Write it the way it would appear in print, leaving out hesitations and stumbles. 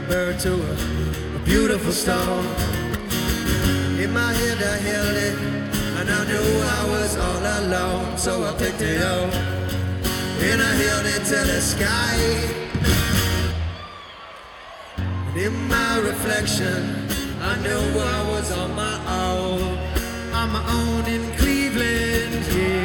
bird to a beautiful stone. In my head I held it, and I knew I was all alone. So I picked it up, and I held it to the sky. And in my reflection, I knew I was on my own in